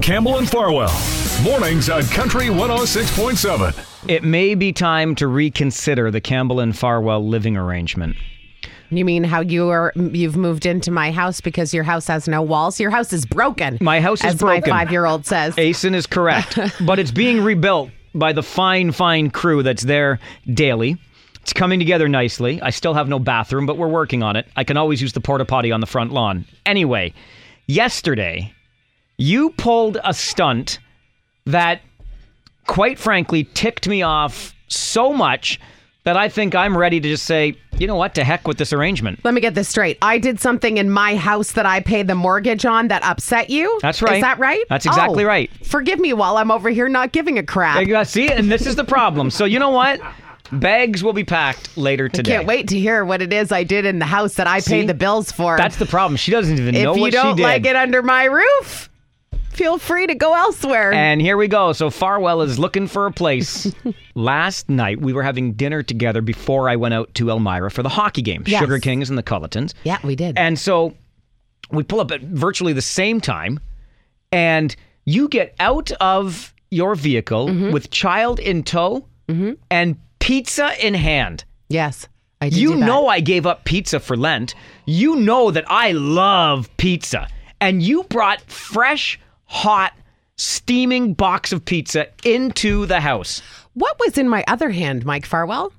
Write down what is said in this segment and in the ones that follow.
Campbell and Farwell. Mornings on Country 106.7. It may be time to reconsider the Campbell and Farwell living arrangement. You mean how you've moved into my house because your house has no walls? Your house is broken. My house is broken. As my 5-year-old says. Asen is correct. But it's being rebuilt by the fine crew that's there daily. It's coming together nicely. I still have no bathroom, but we're working on it. I can always use the porta potty on the front lawn. Anyway, yesterday, you pulled a stunt that, quite frankly, ticked me off so much that I think I'm ready to just say, you know what, to heck with this arrangement. Let me get this straight. I did something in my house that I pay the mortgage on that upset you? That's right. Is that right? That's exactly right. Forgive me while I'm over here not giving a crap. See, and this is the problem. So you know what? Bags will be packed later today. I can't wait to hear what it is I did in the house that I pay the bills for. That's the problem. She doesn't even know what she did. If you don't like it under my roof, feel free to go elsewhere. And here we go. So Farwell is looking for a place. Last night, we were having dinner together before I went out to Elmira for the hockey game. Yes. Sugar Kings and the Cullitons. Yeah, we did. And so we pull up at virtually the same time, and you get out of your vehicle with child in tow and pizza in hand. Yes, I did. You do that. know I gave up pizza for Lent. You know that I love pizza. And you brought fresh, hot, steaming box of pizza into the house. What was in my other hand, Mike Farwell?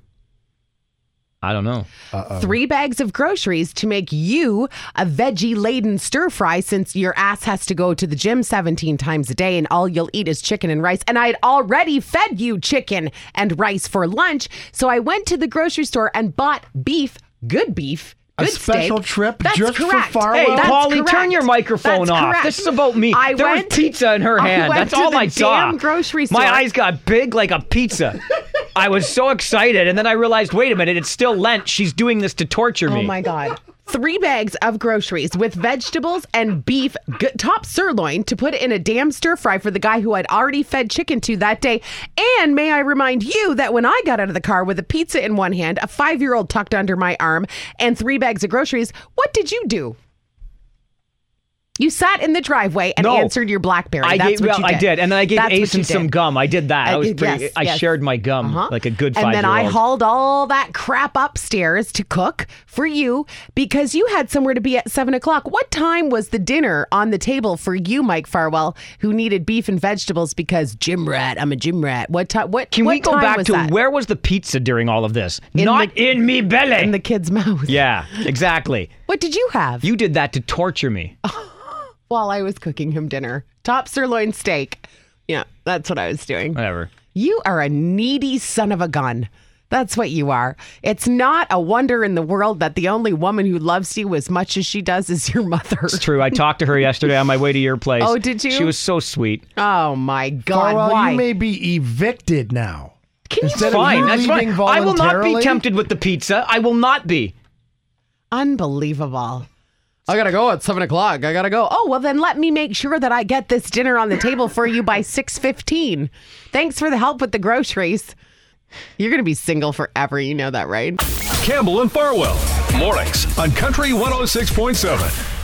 I don't know. 3 bags of groceries to make you a veggie-laden stir-fry since your ass has to go to the gym 17 times a day and all you'll eat is chicken and rice. And I'd already fed you chicken and rice for lunch. So I went to the grocery store and bought beef, good beef, a good special steak. trip That's just correct. for Farwell? Hey, That's Paulie, correct. turn your microphone That's off. correct. This is about me. There was pizza in her hand. That's all I saw. Damn grocery store. My eyes got big like a pizza. I was so excited, and then I realized, wait a minute, it's still Lent. She's doing this to torture me. Oh my God. 3 bags of groceries with vegetables and beef, top sirloin, to put in a damn stir fry for the guy who I'd already fed chicken to that day. And may I remind you that when I got out of the car with a pizza in one hand, a 5-year-old tucked under my arm, and 3 bags of groceries, what did you do? You sat in the driveway and answered your BlackBerry. That's what you did. I did. And then I gave Asen some gum. I did that. I shared my gum like a good 5-year-old. And then I hauled all that crap upstairs to cook for you because you had somewhere to be at 7 o'clock. What time was the dinner on the table for you, Mike Farwell, who needed beef and vegetables because gym rat? I'm a gym rat. Can we go back to where was the pizza during all of this? Not in me belly. In the kid's mouth. Yeah, exactly. What did you have? You did that to torture me. While I was cooking him dinner. Top sirloin steak. Yeah, that's what I was doing. Whatever. You are a needy son of a gun. That's what you are. It's not a wonder in the world that the only woman who loves you as much as she does is your mother. It's true. I talked to her yesterday on my way to your place. Oh, did you? She was so sweet. Oh, my God. Farwell, why? you may be evicted now. Instead fine. Of That's fine. I will not be tempted with the pizza. I will not be. Unbelievable. I gotta go at 7 o'clock. I gotta go. Oh, well, then let me make sure that I get this dinner on the table for you by 6:15. Thanks for the help with the groceries. You're gonna be single forever. You know that, right? Campbell and Farwell. Mornings on Country 106.7.